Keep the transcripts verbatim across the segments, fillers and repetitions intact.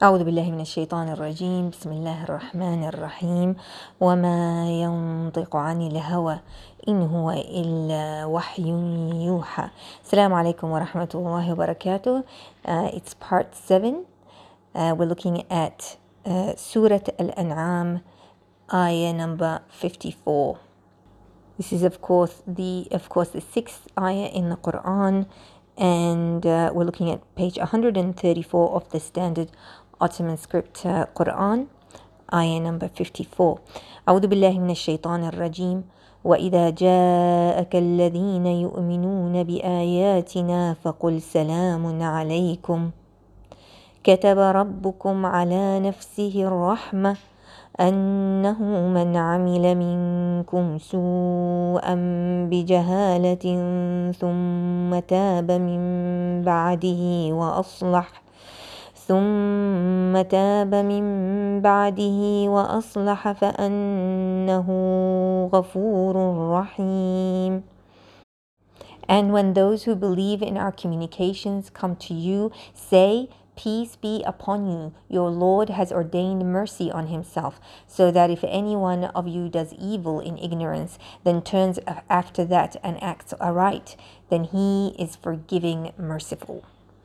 أعوذ بالله من الشيطان الرجيم. بسم الله الرحمن الرحيم. وما ينطق عن الهوى إن هو إلا وحي يوحى. السلام عليكم ورحمة الله وبركاته. Uh, it's part seven. Uh, we're looking at uh, Surah Al-An'am, ayah number fifty-four. This is of course the of course the sixth ayah in the Quran, and uh, we're looking at page one hundred thirty-four of the Standard Ottoman Script uh, Quran, ayah number fifty-four. أعوذ بالله من الشيطان الرجيم. وإذا جاءك الذين يؤمنون بآياتنا فقل سلام عليكم كتب ربكم على نفسه الرحمة أنه من عمل منكم سوءا بجهالة ثم تاب من بعده وأصلح ثم تاب من بعده وأصلح فأنه غفور رحيم. And when those who believe in our communications come to you, say, peace be upon you. Your Lord has ordained mercy on himself, so that if any one of you does evil in ignorance, then turns after that and acts aright, then he is forgiving, merciful.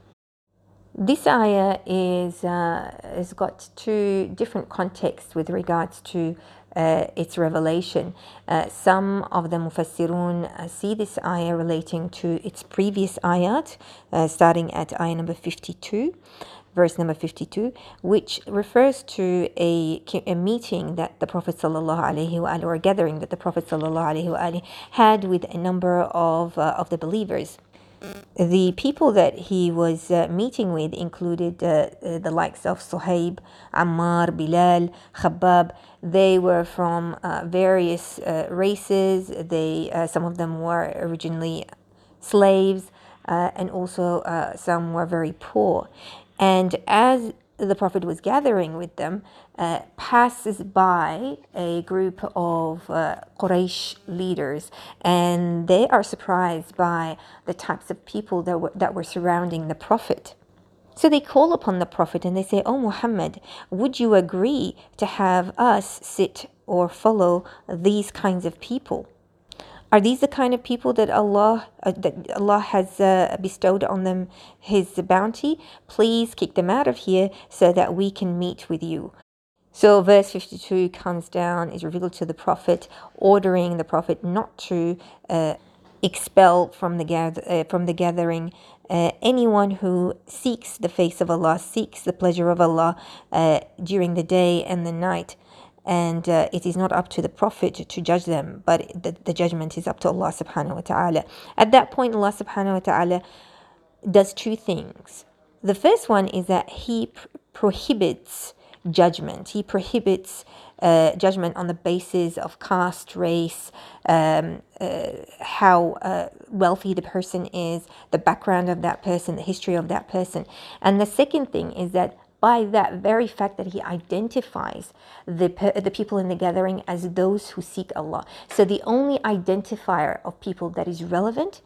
This ayah is uh, has got two different contexts with regards to uh, its revelation. Uh, some of the mufassirun uh, see this ayah relating to its previous ayat, uh, starting at ayah number fifty-two, verse number fifty-two, which refers to a, a meeting that the Prophet sallallahu alaihi wasallam, or a gathering that the Prophet sallallahu alaihi wasallam had with a number of uh, of the believers. The people that he was uh, meeting with included uh, uh, the likes of Suhaib, Ammar, Bilal, Khabbab. They were from uh, various uh, races. They, uh, some of them were originally slaves, uh, and also uh, some were very poor. And as the Prophet was gathering with them, uh, passes by a group of uh, Quraysh leaders, and they are surprised by the types of people that were, that were surrounding the Prophet. So they call upon the Prophet and they say, "Oh Muhammad, would you agree to have us sit or follow these kinds of people? Are these the kind of people that Allah uh, that Allah has uh, bestowed on them His bounty? Please kick them out of here so that we can meet with you." So verse fifty-two comes down, is revealed to the Prophet, ordering the Prophet not to uh, expel from the gather, uh, from the gathering uh, anyone who seeks the face of Allah, seeks the pleasure of Allah uh, during the day and the night. And uh, it is not up to the Prophet to judge them, but the, the judgment is up to Allah subhanahu wa ta'ala. At that point, Allah subhanahu wa ta'ala does two things. The first one is that He pr- prohibits judgment. He prohibits uh, judgment on the basis of caste, race, um, uh, how uh, wealthy the person is, the background of that person, the history of that person. And the second thing is that by that very fact that He identifies the the people in the gathering as those who seek Allah. So the only identifier of people that is relevant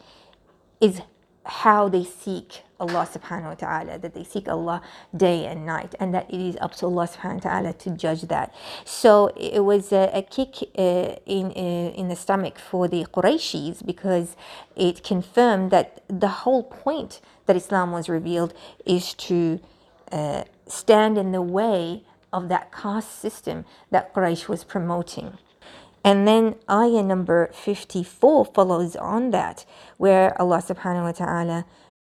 is how they seek Allah subhanahu wa ta'ala, that they seek Allah day and night, and that it is up to Allah subhanahu wa ta'ala to judge that. So it was a, a kick uh, in uh, in the stomach for the Qurayshis, because it confirmed that the whole point that Islam was revealed is to uh, stand in the way of that caste system that Quraysh was promoting. And then ayah number fifty-four follows on that, where Allah subhanahu wa ta'ala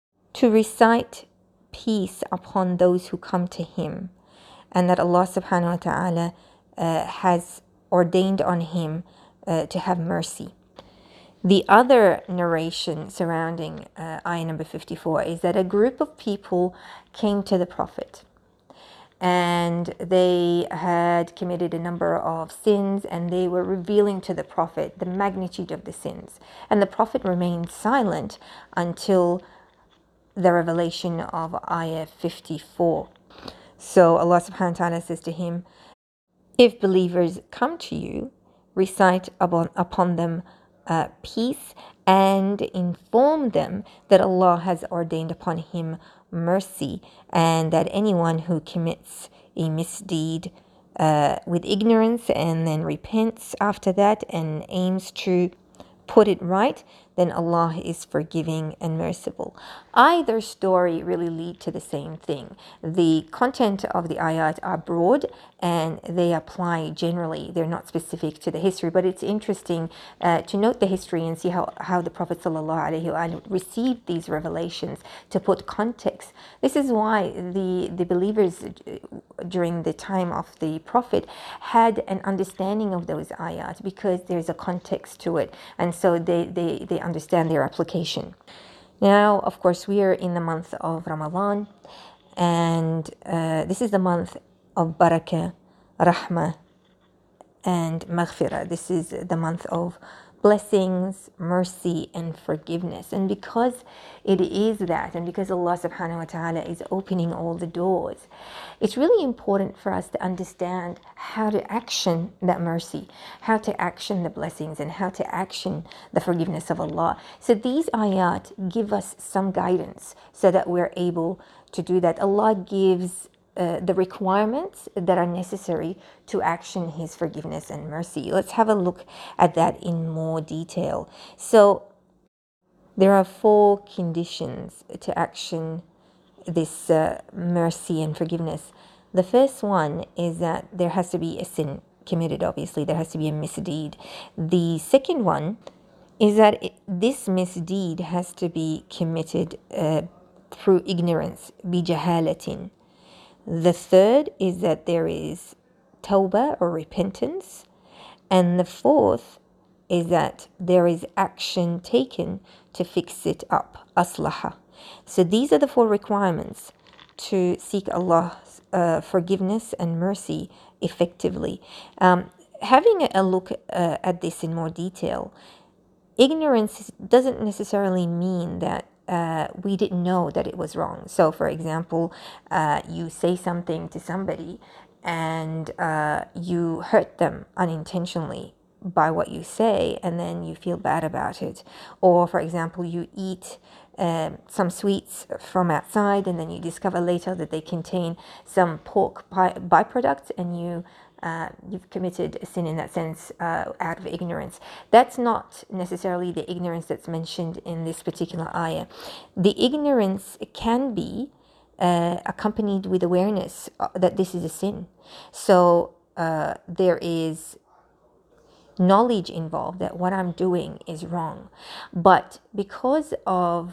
to recite peace upon those who come to Him, and that Allah subhanahu wa ta'ala uh, has ordained on Him uh, to have mercy. The other narration surrounding uh, ayah number fifty-four is that a group of people came to the Prophet, and they had committed a number of sins, and they were revealing to the Prophet the magnitude of the sins. And the Prophet remained silent until the revelation of ayah fifty-four. So Allah subhanahu wa ta'ala says to him, "If believers come to you, recite upon, upon them uh, peace, and inform them that Allah has ordained upon him mercy, and that anyone who commits a misdeed uh, with ignorance and then repents after that and aims to put it right, then Allah is forgiving and merciful. Either story really lead to the same thing. The content of the ayat are broad and they apply generally. They're not specific to the history, but it's interesting uh, to note the history and see how, how the Prophet ﷺ received these revelations to put context. This is why the, the believers during the time of the Prophet had an understanding of those ayat because there's a context to it. And so they, they, they understand their application. Now, of course, we are in the month of Ramadan, and uh, this is the month of barakah, rahmah, and maghfirah. This is the month of blessings, mercy, and forgiveness. And because it is that, and because Allah subhanahu wa ta'ala is opening all the doors, it's really important for us to understand how to action that mercy, how to action the blessings, and how to action the forgiveness of Allah. So these ayat give us some guidance so that we're able to do that. Allah gives Uh, the requirements that are necessary to action His forgiveness and mercy. Let's have a look at that in more detail. So there are four conditions to action this uh, mercy and forgiveness. The first one is that there has to be a sin committed, obviously, there has to be a misdeed. The second one is that it, this misdeed has to be committed uh, through ignorance, bijahalatin. The third is that there is tawbah or repentance. And the fourth is that there is action taken to fix it up, aslaha. So these are the four requirements to seek Allah's uh, forgiveness and mercy effectively. Um, having a look uh, at this in more detail, ignorance doesn't necessarily mean that uh, we didn't know that it was wrong. So, for example, uh, you say something to somebody and uh, you hurt them unintentionally by what you say, and then you feel bad about it. Or, for example, you eat um, some sweets from outside and then you discover later that they contain some pork by- byproducts, and you Uh, you've committed a sin in that sense uh, out of ignorance. That's not necessarily the ignorance that's mentioned in this particular ayah. The ignorance can be uh, accompanied with awareness that this is a sin. So uh, there is knowledge involved that what I'm doing is wrong. But because of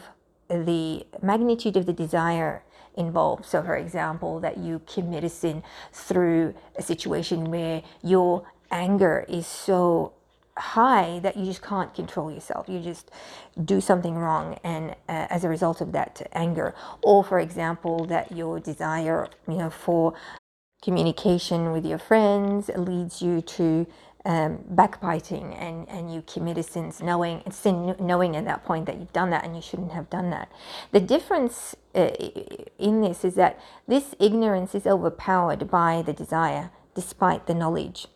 the magnitude of the desire involved, so for example, that you commit a sin through a situation where your anger is so high that you just can't control yourself, you just do something wrong, and uh, as a result of that anger, or for example that your desire, you know, for communication with your friends leads you to um, backbiting, and, and you commit a sin knowing, sin knowing at that point that you've done that and you shouldn't have done that. The difference uh, in this is that this ignorance is overpowered by the desire despite the knowledge.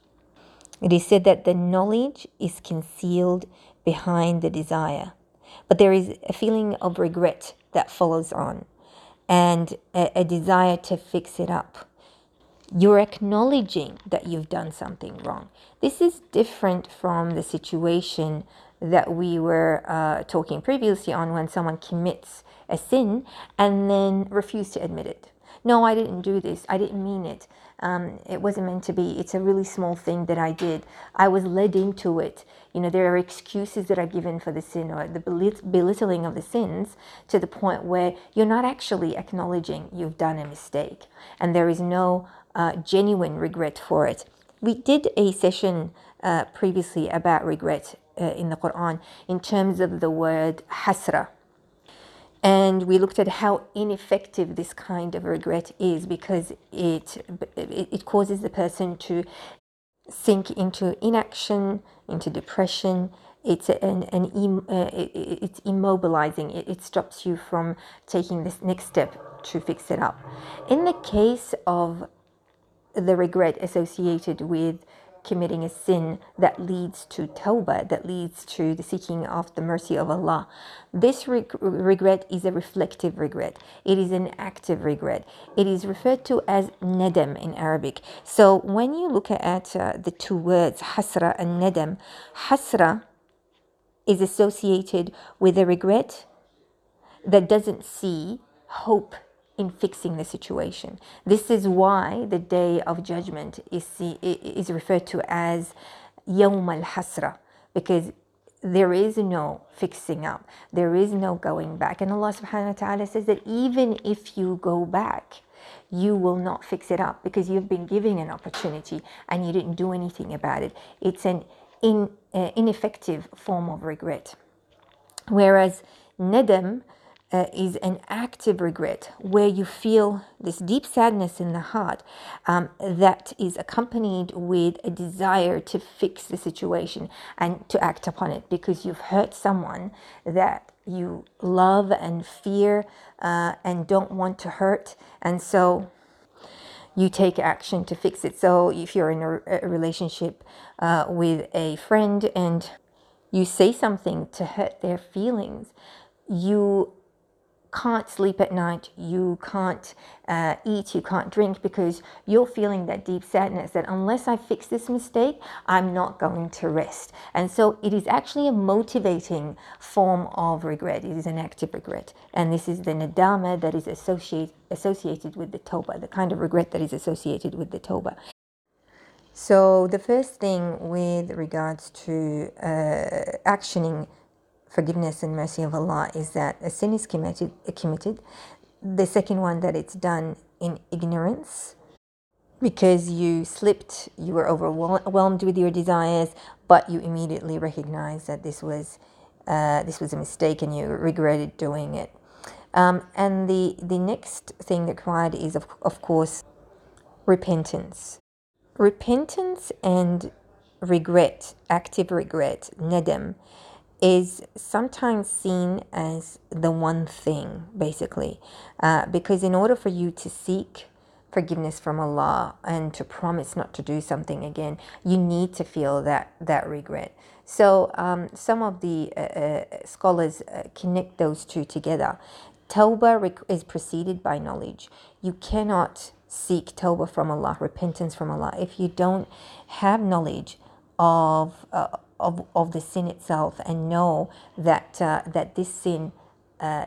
It is said that the knowledge is concealed behind the desire, but there is a feeling of regret that follows on, and a, a desire to fix it up. You're acknowledging that you've done something wrong. This is different from the situation that we were uh, talking previously on, when someone commits a sin and then refuses to admit it. No, I didn't do this. I didn't mean it. Um, it wasn't meant to be. It's a really small thing that I did. I was led into it. You know, there are excuses that are given for the sin, or the belittling of the sins, to the point where you're not actually acknowledging you've done a mistake, and there is no uh, genuine regret for it. We did a session uh, previously about regret uh, in the Quran in terms of the word hasra. And we looked at how ineffective this kind of regret is, because it, it, it causes the person to sink into inaction, into depression. It's an, an uh, it, it's immobilizing. It, it stops you from taking this next step to fix it up. In the case of the regret associated with committing a sin that leads to tawbah, that leads to the seeking of the mercy of Allah. This reg- regret is a reflective regret. It is an active regret. It is referred to as nadam in Arabic. So when you look at uh, the two words, hasra and nadam, hasra is associated with a regret that doesn't see hope in fixing the situation. This is why the day of judgment is see, is referred to as Yawm al-Hasra, because there is no fixing up, there is no going back. And Allah subhanahu wa ta'ala says that even if you go back, you will not fix it up because you've been given an opportunity and you didn't do anything about it. It's an in, uh, ineffective form of regret. Whereas nadam uh, is an active regret where you feel this deep sadness in the heart um, that is accompanied with a desire to fix the situation and to act upon it because you've hurt someone that you love and fear uh, and don't want to hurt. And so you take action to fix it. So if you're in a, a relationship uh, with a friend and you say something to hurt their feelings, you can't sleep at night, you can't uh, eat, you can't drink because you're feeling that deep sadness that unless I fix this mistake, I'm not going to rest. And so it is actually a motivating form of regret. It is an active regret. And this is the nadama that is associate, associated with the tawbah, the kind of regret that is associated with the tawbah. So the first thing with regards to uh, actioning forgiveness and mercy of Allah is that a sin is committed, committed. The second one, that it's done in ignorance because you slipped, you were overwhelmed with your desires, but you immediately recognized that this was uh, this was a mistake and you regretted doing it. Um, and the, the next thing required is, of, of course, repentance. Repentance and regret, active regret, nadam, is sometimes seen as the one thing, basically, uh, because in order for you to seek forgiveness from Allah and to promise not to do something again, you need to feel that that regret. So um, some of the uh, uh, scholars uh, connect those two together. Tawbah is preceded by knowledge. You cannot seek tawbah from Allah, repentance from Allah, if you don't have knowledge of uh, of of the sin itself and know that uh, that this sin uh,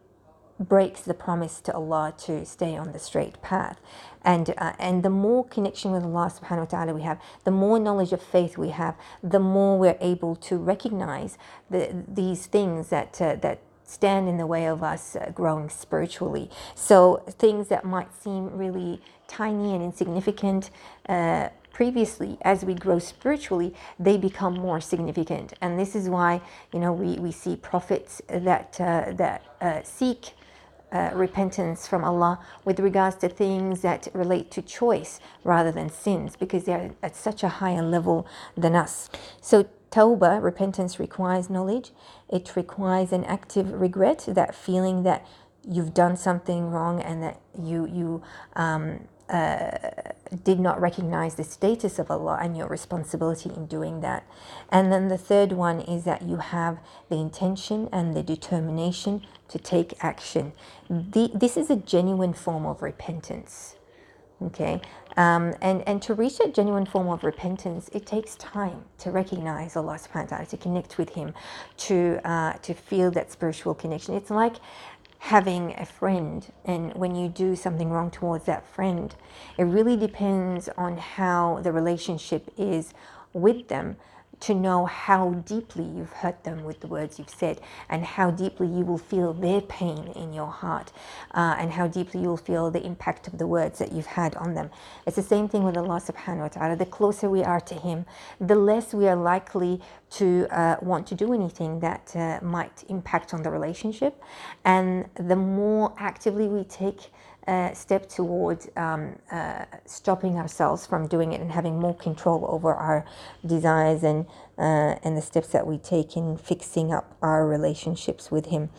breaks the promise to Allah to stay on the straight path. And uh, and the more connection with Allah subhanahu wa ta'ala we have, the more knowledge of faith we have, the more we're able to recognize the, these things that uh, that stand in the way of us uh, growing spiritually. So things that might seem really tiny and insignificant uh, previously, as we grow spiritually, they become more significant. And this is why, you know, we, we see prophets that uh, that uh, seek Uh, repentance from Allah with regards to things that relate to choice rather than sins, because they're at such a higher level than us. So tawbah, repentance, requires knowledge. It requires an active regret, that feeling that you've done something wrong and that you you um, uh, did not recognize the status of Allah and your responsibility in doing that. And then the third one is that you have the intention and the determination to take action. The, this is a genuine form of repentance. Okay, um, and and to reach that genuine form of repentance, it takes time to recognize Allah subhanahu wa ta'ala, to connect with Him, to uh, to feel that spiritual connection. It's like having a friend, and when you do something wrong towards that friend, it really depends on how the relationship is with them to know how deeply you've hurt them with the words you've said, and how deeply you will feel their pain in your heart, uh, and how deeply you will feel the impact of the words that you've had on them. It's the same thing with Allah subhanahu wa ta'ala. The closer we are to Him, the less we are likely to uh, want to do anything that uh, might impact on the relationship, and the more actively we take Uh, step towards um, uh, stopping ourselves from doing it and having more control over our desires and uh, and the steps that we take in fixing up our relationships with Him.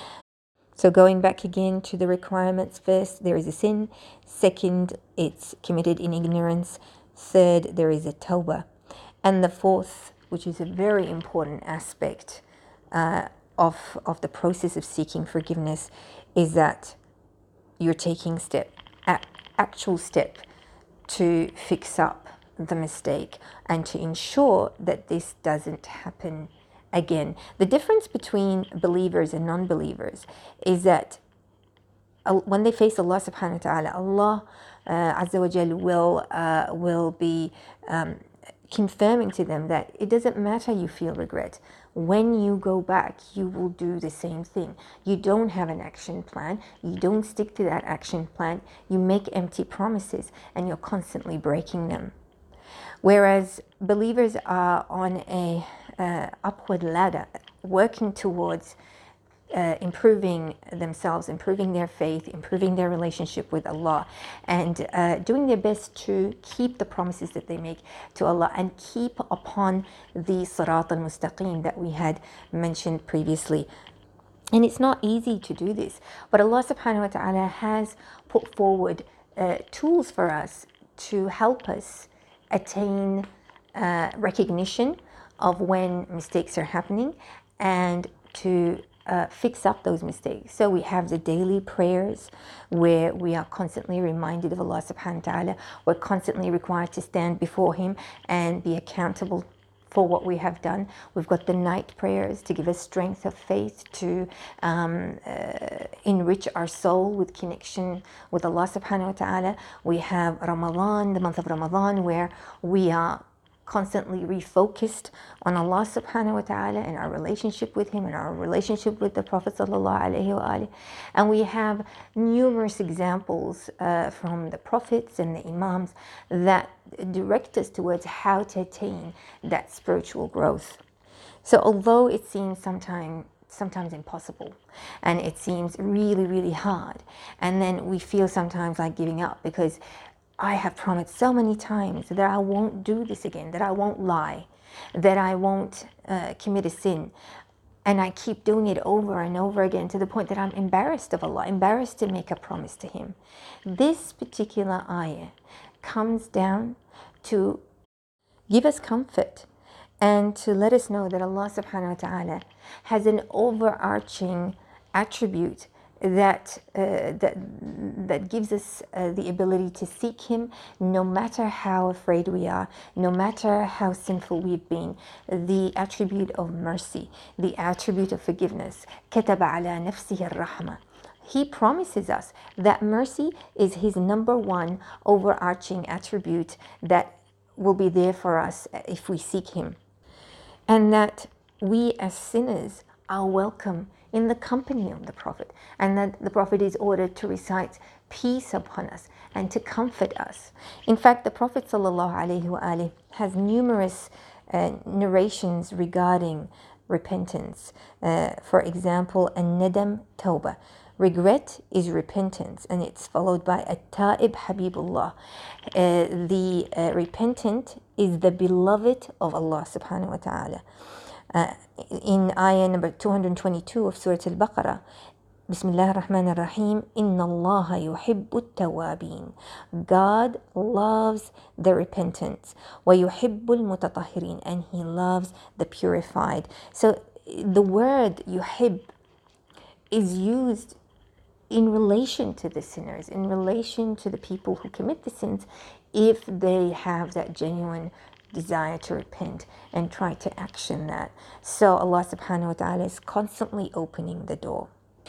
So going back again to the requirements, first, there is a sin. Second, it's committed in ignorance. Third, there is a tawbah. And the fourth, which is a very important aspect uh, of, of the process of seeking forgiveness, is that you're taking step, a- actual step to fix up the mistake and to ensure that this doesn't happen again. The difference between believers and non-believers is that when they face Allah subhanahu wa ta'ala, Allah uh, Azza wa Jal will, uh, will be um, confirming to them that it doesn't matter you feel regret. When you go back, you will do the same thing. You don't have an action plan. You don't stick to that action plan. You make empty promises and you're constantly breaking them. Whereas believers are on a uh, upward ladder, working towards Uh, improving themselves, improving their faith, improving their relationship with Allah, and uh, doing their best to keep the promises that they make to Allah and keep upon the Sirat al-Mustaqim that we had mentioned previously. And it's not easy to do this, but Allah subhanahu wa ta'ala has put forward uh, tools for us to help us attain uh, recognition of when mistakes are happening and to Uh, fix up those mistakes. So we have the daily prayers where we are constantly reminded of Allah subhanahu wa ta'ala. We're constantly required to stand before Him and be accountable for what we have done. We've got the night prayers to give us strength of faith, to um, uh, enrich our soul with connection with Allah subhanahu wa ta'ala. We have Ramadan, the month of Ramadan, where we are constantly refocused on Allah subhanahu wa ta'ala and our relationship with Him and our relationship with the Prophet sallallahu alaihi wasallam. And we have numerous examples uh, from the prophets and the imams that direct us towards how to attain that spiritual growth. So although it seems sometimes sometimes impossible and it seems really, really hard, and then we feel sometimes like giving up because I have promised so many times that I won't do this again, that I won't lie, that I won't uh, commit a sin. And I keep doing it over and over again to the point that I'm embarrassed of Allah, embarrassed to make a promise to Him. This particular ayah comes down to give us comfort and to let us know that Allah subhanahu wa ta'ala has an overarching attribute that uh, that that gives us uh, the ability to seek Him no matter how afraid we are, no matter how sinful we've been. The attribute of mercy, the attribute of forgiveness. كتب على نفسه الرحمة. He promises us that mercy is His number one overarching attribute that will be there for us if we seek Him, and that we as sinners are welcome in the company of the Prophet, and that the Prophet is ordered to recite peace upon us and to comfort us. In fact, the Prophet ﷺ has numerous uh, narrations regarding repentance. Uh, for example, an-nadam tawbah. Regret is repentance, and it's followed by at-ta'ib habibullah. Uh, the uh, repentant is the beloved of Allah subhanahu wa ta'ala. Uh, in ayah number two hundred twenty-two of Surah Al-Baqarah, Bismillah ar-Rahman ar-Rahim, Inna Allaha yuhibbu at-tawabin. God loves the repentant. Wa yuhibbu al-mutatahhirin. And He loves the purified. So the word yuhib is used in relation to the sinners, in relation to the people who commit the sins, if they have that genuine desire to repent and try to action that. So Allah subhanahu wa ta'ala is constantly opening the door.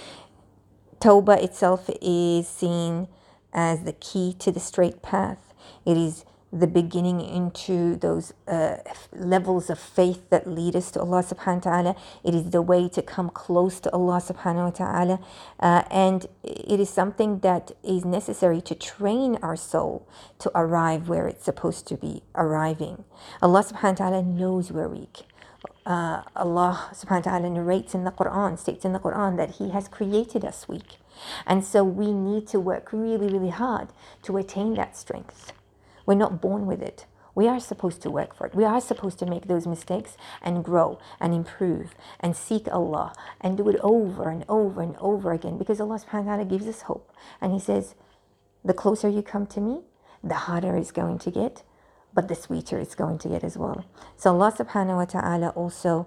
Tawbah itself is seen as the key to the straight path. It is the beginning into those uh, levels of faith that lead us to Allah subhanahu wa ta'ala. It is the way to come close to Allah subhanahu wa ta'ala. Uh, and it is something that is necessary to train our soul to arrive where it's supposed to be arriving. Allah subhanahu wa ta'ala knows we're weak. Uh, Allah subhanahu wa ta'ala narrates in the Quran, states in the Quran that He has created us weak. And so we need to work really, really hard to attain that strength. We're not born with it. We are supposed to work for it. We are supposed to make those mistakes and grow and improve and seek Allah and do it over and over and over again, because Allah subhanahu wa ta'ala gives us hope. And He says, the closer you come to me, the harder it's going to get. but the sweeter it's going to get as well. So Allah subhanahu wa ta'ala also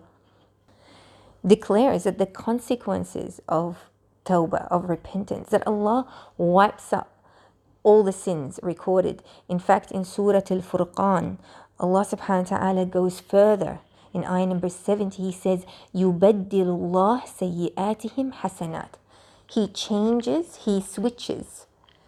declares that the consequences of tawbah, of repentance, that Allah wipes up all the sins recorded. In fact, in Surah Al-Furqan, Allah subhanahu wa ta'ala goes further. In ayah number seventy, He says, يُبَدِّلُ اللَّهِ سَيِّئَاتِهِمْ حَسَنَاتٍ. He changes, He switches,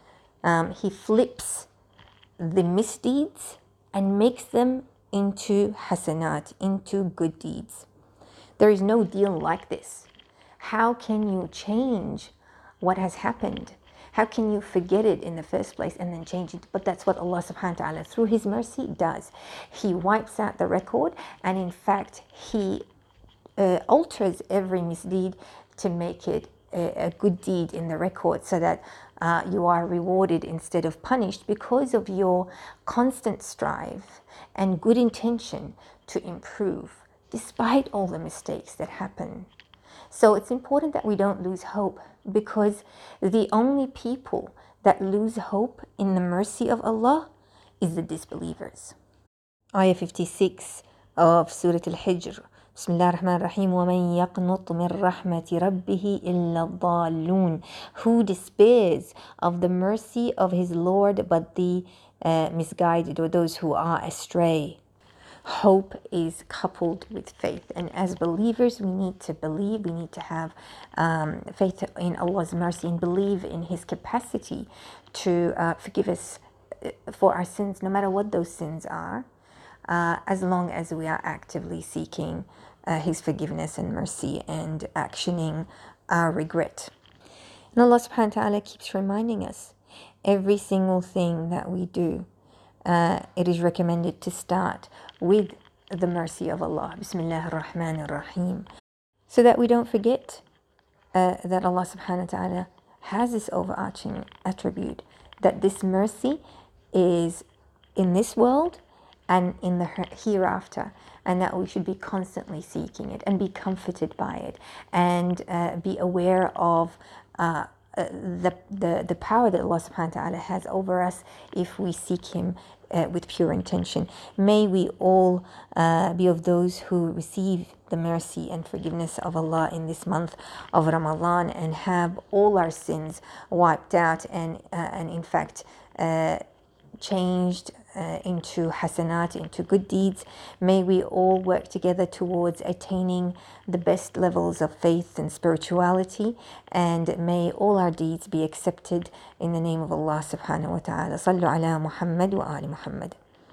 um, He flips the misdeeds and makes them into hasanat, into good deeds. There is no deal like this. How can you change what has happened? How can you forget it in the first place and then change it? But that's what Allah subhanahu wa ta'ala, through His mercy, does. He wipes out the record, and in fact, He uh, alters every misdeed to make it a, a good deed in the record, so that uh, you are rewarded instead of punished because of your constant strive and good intention to improve, despite all the mistakes that happen. So it's important that we don't lose hope, because the only people that lose hope in the mercy of Allah is the disbelievers. Ayah fifty-six of Surah Al-Hijr. Bismillah ar-Rahman ar-Rahim. وَمَنْ يَقْنُطْ مِنْ رَحْمَةِ رَبِّهِ إِلَّا الضَّالُّونَ. Who despairs of the mercy of his Lord but the uh, misguided, or those who are astray. Hope is coupled with faith, and as believers we need to believe, we need to have um, faith in Allah's mercy and believe in His capacity to uh, forgive us for our sins, no matter what those sins are, uh, as long as we are actively seeking uh, His forgiveness and mercy and actioning our regret. And Allah subhanahu wa ta'ala keeps reminding us, every single thing that we do, Uh, it is recommended to start with the mercy of Allah. Bismillah ar-Rahman ar-Rahim. So that we don't forget uh, that Allah subhanahu wa ta'ala has this overarching attribute, that this mercy is in this world and in the hereafter, and that we should be constantly seeking it and be comforted by it, and uh, be aware of uh, uh, the, the, the power that Allah subhanahu wa ta'ala has over us if we seek Him Uh, with pure intention. May we all uh, be of those who receive the mercy and forgiveness of Allah in this month of Ramadan, and have all our sins wiped out and, uh, and in fact, uh, changed uh, into hasanat, into good deeds. May we all work together towards attaining the best levels of faith and spirituality, and may all our deeds be accepted in the name of Allah subhanahu wa ta'ala. Sallu ala Muhammad wa ali Muhammad.